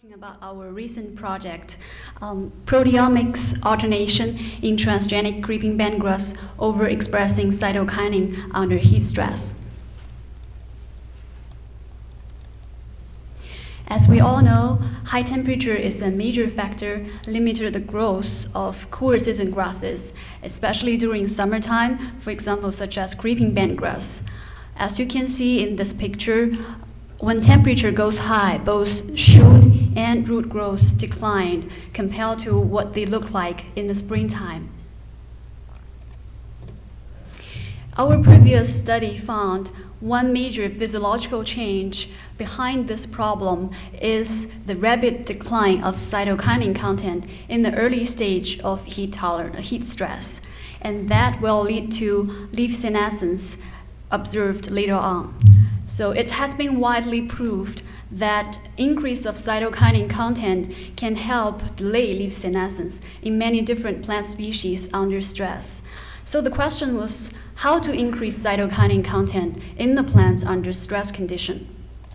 talking about our recent project, proteomics alternation in transgenic creeping bentgrass overexpressing cytokinin under heat stress. As we all know, high temperature is a major factor limiting the growth of cooler season grasses, especially during summertime, for example, such as creeping bentgrass. As you can see in this picture, when temperature goes high, both shoot and root growth decline compared to what they look like in the springtime. Our previous study found one major physiological change behind this problem is the rapid decline of cytokinin content in the early stage of heat stress, and that will lead to leaf senescence observed later on. So it has been widely proved that increase of cytokinin content can help delay leaf senescence in many different plant species under stress. So the question was how to increase cytokinin content in the plants under stress condition.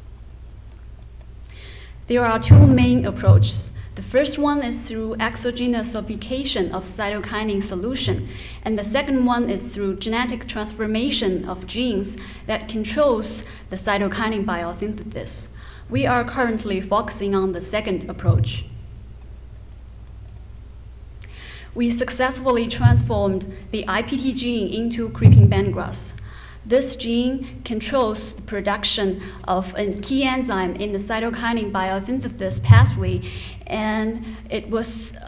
There are two main approaches. The first one is through exogenous application of cytokinin solution, and the second one is through genetic transformation of genes that controls the cytokinin biosynthesis. We are currently focusing on the second approach. We successfully transformed the IPT gene into creeping bentgrass. This gene controls the production of a key enzyme in the cytokinin biosynthesis pathway, and it was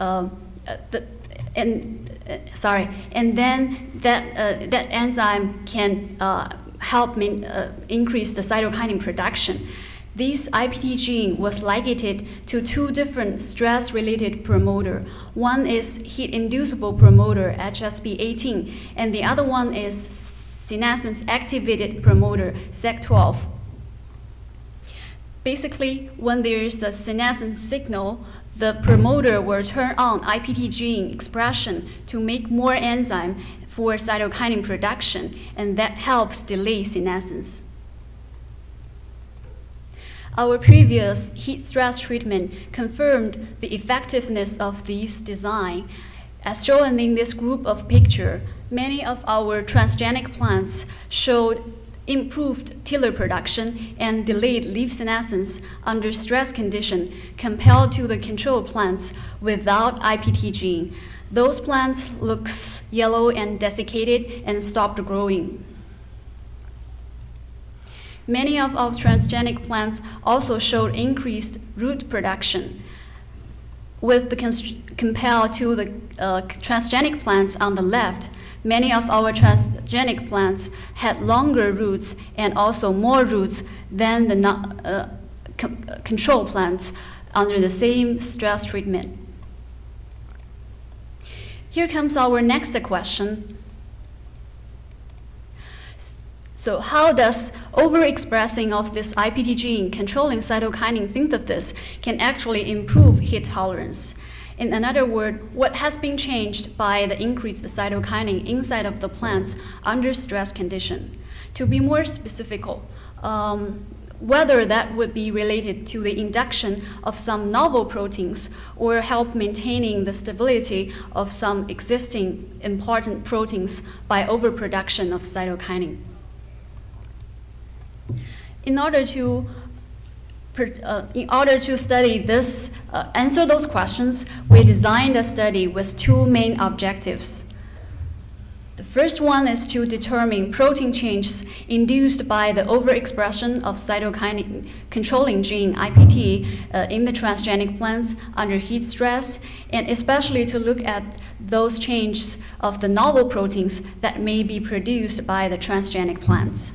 and then that enzyme can help increase the cytokinin production. This IPT gene was ligated to two different stress-related promoter. One is heat-inducible promoter, HSP18, and the other one is senescence-activated promoter, SEC12. Basically, when there is a senescence signal, the promoter will turn on IPT gene expression to make more enzyme for cytokinin production, and that helps delay senescence. Our previous heat stress treatment confirmed the effectiveness of this design. As shown in this group of pictures, many of our transgenic plants showed improved tiller production and delayed leaf senescence under stress condition compared to the control plants without IPT gene. Those plants look yellow and desiccated and stopped growing. Many of our transgenic plants also showed increased root production. With the compared to the transgenic plants on the left, many of our transgenic plants had longer roots and also more roots than the control plants under the same stress treatment. Here comes our next question. So how does overexpressing of this IPT gene controlling cytokinin synthesis can actually improve heat tolerance? In another word, what has been changed by the increased cytokinin inside of the plants under stress condition? To be more specific, whether that would be related to the induction of some novel proteins or help maintaining the stability of some existing important proteins by overproduction of cytokinin. In order to study this, answer those questions, we designed a study with two main objectives. The first one is to determine protein changes induced by the overexpression of cytokinin controlling gene IPT in the transgenic plants under heat stress, and especially to look at those changes of the novel proteins that may be produced by the transgenic plants.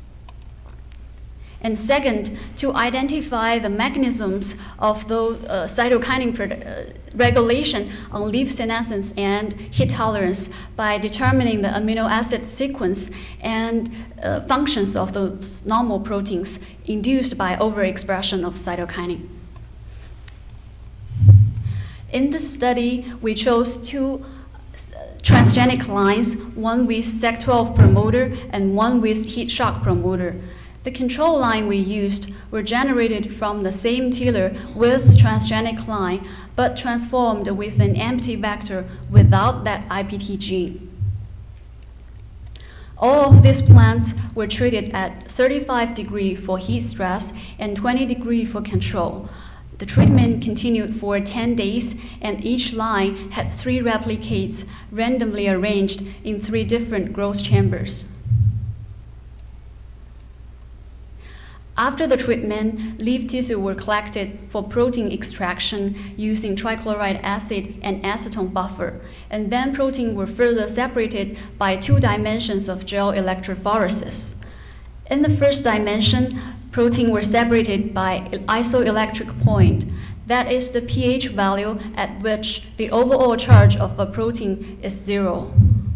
And second, to identify the mechanisms of those cytokinin regulation on leaf senescence and heat tolerance by determining the amino acid sequence and functions of those normal proteins induced by overexpression of cytokinin. In this study, we chose two transgenic lines, one with SEC12 promoter and one with heat shock promoter. The control line we used were generated from the same tiller with transgenic line, but transformed with an empty vector without that IPT gene. All of these plants were treated at 35 degrees for heat stress and 20 degrees for control. The treatment continued for 10 days, and each line had 3 replicates randomly arranged in 3 different growth chambers. After the treatment, leaf tissue were collected for protein extraction using trichloride acid and acetone buffer, and then protein were further separated by 2 dimensions of gel electrophoresis. In the first dimension, protein were separated by isoelectric point. That is the pH value at which the overall charge of a protein is 0.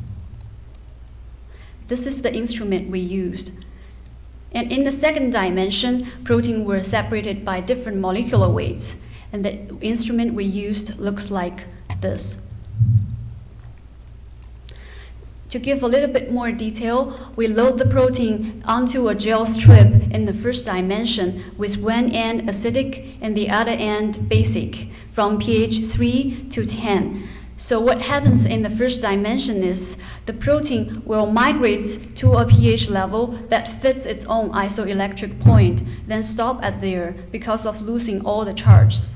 This is the instrument we used. And in the second dimension, protein were separated by different molecular weights, and the instrument we used looks like this. To give a little bit more detail, we load the protein onto a gel strip in the first dimension with one end acidic and the other end basic from pH 3 to 10. So what happens in the first dimension is the protein will migrate to a pH level that fits its own isoelectric point, then stop at there because of losing all the charges.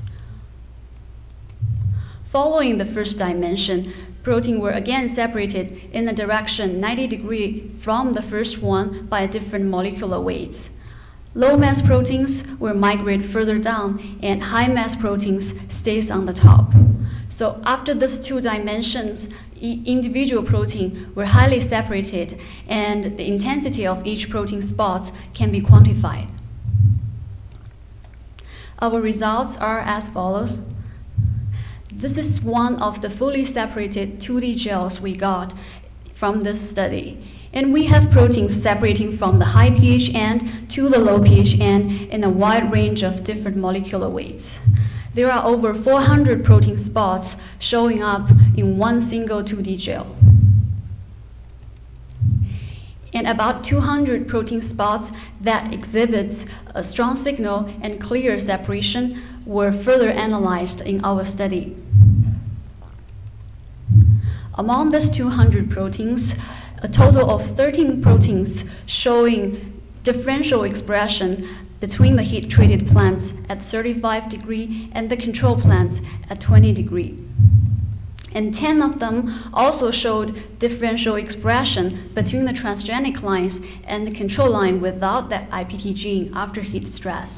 Following the first dimension, protein were again separated in a direction 90 degrees from the first one by different molecular weights. Low mass proteins will migrate further down, and high mass proteins stays on the top. So after these 2 dimensions, individual protein were highly separated, and the intensity of each protein spots can be quantified. Our results are as follows. This is one of the fully separated 2D gels we got from this study. And we have proteins separating from the high pH end to the low pH end in a wide range of different molecular weights. There are over 400 protein spots showing up in one single 2D gel. And about 200 protein spots that exhibits a strong signal and clear separation were further analyzed in our study. Among these 200 proteins, a total of 13 proteins showing differential expression between the heat-treated plants at 35 degrees and the control plants at 20 degrees. And 10 of them also showed differential expression between the transgenic lines and the control line without that IPT gene after heat stress.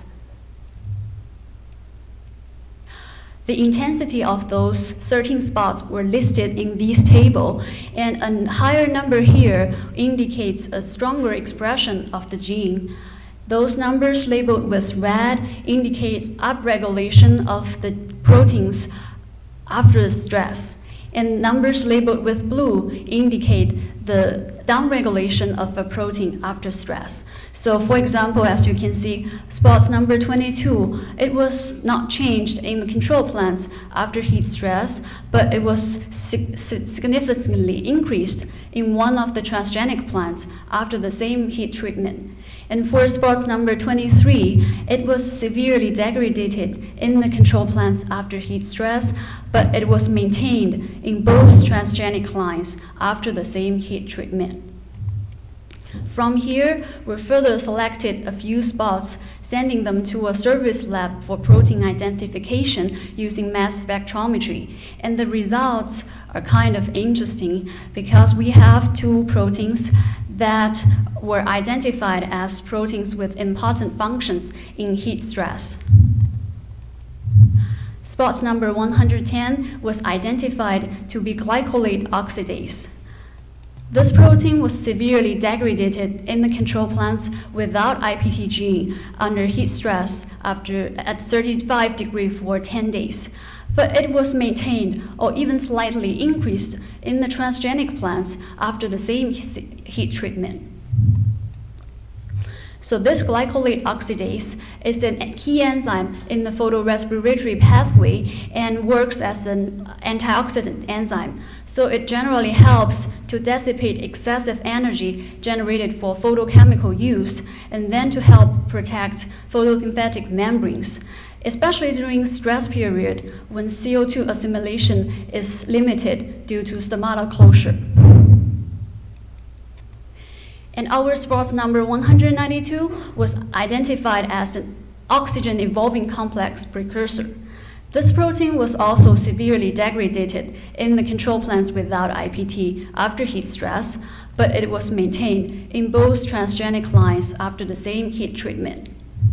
The intensity of those 13 spots were listed in this table, and a higher number here indicates a stronger expression of the gene. Those numbers labeled with red indicate upregulation of the proteins after stress, and numbers labeled with blue indicate the downregulation of a protein after stress. So for example, as you can see, spots number 22, it was not changed in the control plants after heat stress, but it was significantly increased in one of the transgenic plants after the same heat treatment. And for spots number 23, it was severely degraded in the control plants after heat stress, but it was maintained in both transgenic lines after the same heat treatment. From here, we further selected a few spots, sending them to a service lab for protein identification using mass spectrometry. And the results are kind of interesting because we have 2 proteins that were identified as proteins with important functions in heat stress. Spot number 110 was identified to be glycolate oxidase. This protein was severely degraded in the control plants without IPT gene under heat stress at 35 degrees for 10 days. But it was maintained or even slightly increased in the transgenic plants after the same heat treatment. So this glycolate oxidase is a key enzyme in the photorespiratory pathway and works as an antioxidant enzyme. So it generally helps to dissipate excessive energy generated for photochemical use, and then to help protect photosynthetic membranes, especially during stress period when CO2 assimilation is limited due to stomata closure. And our spores number 192 was identified as an oxygen evolving complex precursor. This protein was also severely degraded in the control plants without IPT after heat stress, but it was maintained in both transgenic lines after the same heat treatment.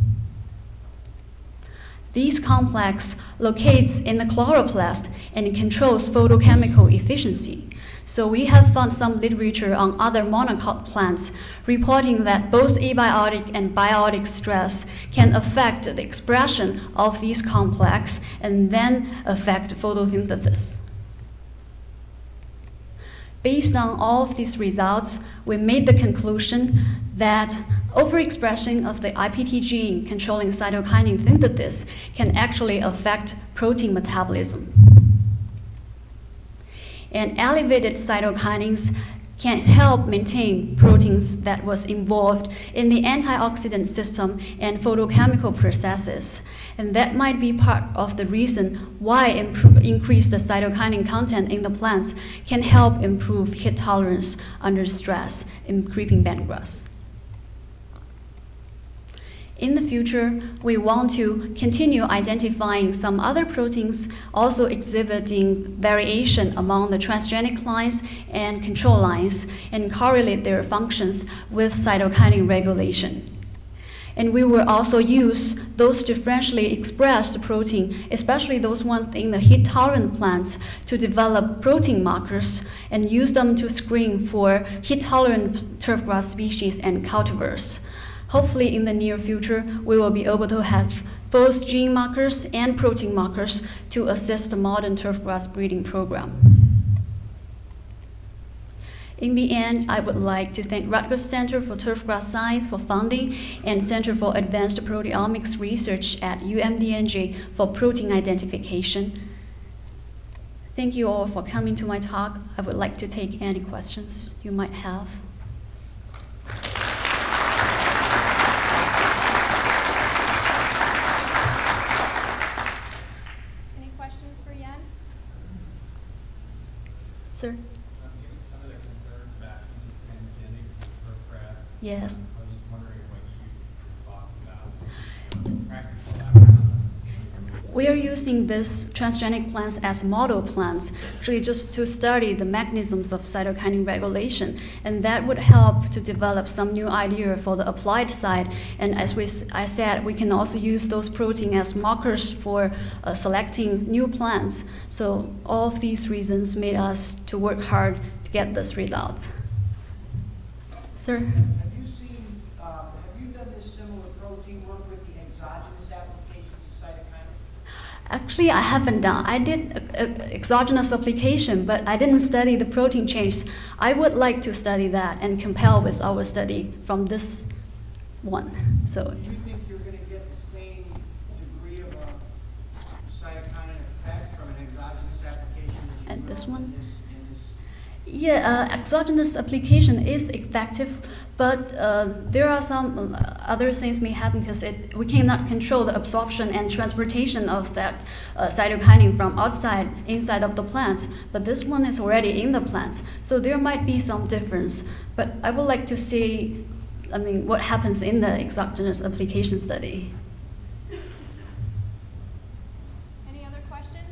This complex locates in the chloroplast and it controls photochemical efficiency. So we have found some literature on other monocot plants reporting that both abiotic and biotic stress can affect the expression of these complex and then affect photosynthesis. Based on all of these results, we made the conclusion that overexpression of the IPT gene controlling cytokinin synthesis can actually affect protein metabolism. And elevated cytokinins can help maintain proteins that was involved in the antioxidant system and photochemical processes. And that might be part of the reason why increase the cytokinin content in the plants can help improve heat tolerance under stress in creeping bentgrass. In the future, we want to continue identifying some other proteins also exhibiting variation among the transgenic lines and control lines and correlate their functions with cytokinin regulation. And we will also use those differentially expressed protein, especially those ones in the heat-tolerant plants, to develop protein markers and use them to screen for heat-tolerant turfgrass species and cultivars. Hopefully in the near future, we will be able to have both gene markers and protein markers to assist the modern turfgrass breeding program. In the end, I would like to thank Rutgers Center for Turfgrass Science for funding and Center for Advanced Proteomics Research at UMDNJ for protein identification. Thank you all for coming to my talk. I would like to take any questions you might have. Any questions for Yen? Sir? Yes. I was just wondering what you thought about practical outcomes. We are using this transgenic plants as model plants, actually just to study the mechanisms of cytokinin regulation, and that would help to develop some new idea for the applied side. And as I said, we can also use those proteins as markers for selecting new plants. So all of these reasons made us to work hard to get this result. Sir? Have you done this similar protein work with the exogenous applications of cytokinin? Actually, I haven't done. I did exogenous application, but I didn't study the protein change. I would like to study that and compare with our study from this one. So. Do you think you're going to get the same degree of a cytokinin effect from an exogenous application as you And this one? in this? Yeah, exogenous application is effective, but there are some other things may happen because we cannot control the absorption and transportation of that cytokinin from outside, inside of the plants. But this one is already in the plants, so there might be some difference. But I would like to see, what happens in the exogenous application study. Any other questions?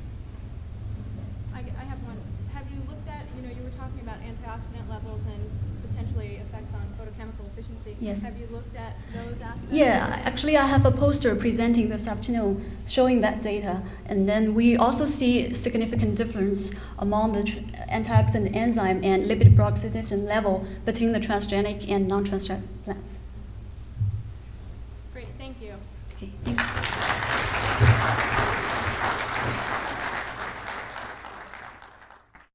I have one. Have you looked at, you were talking about antioxidant levels and potentially effects on photochemical efficiency. Yes. Have you looked at those aspects? Yeah, actually I have a poster presenting this afternoon showing that data, and then we also see significant difference among the antioxidant enzyme and lipid peroxidation level between the transgenic and non-transgenic plants. Great, thank you. Okay, thanks.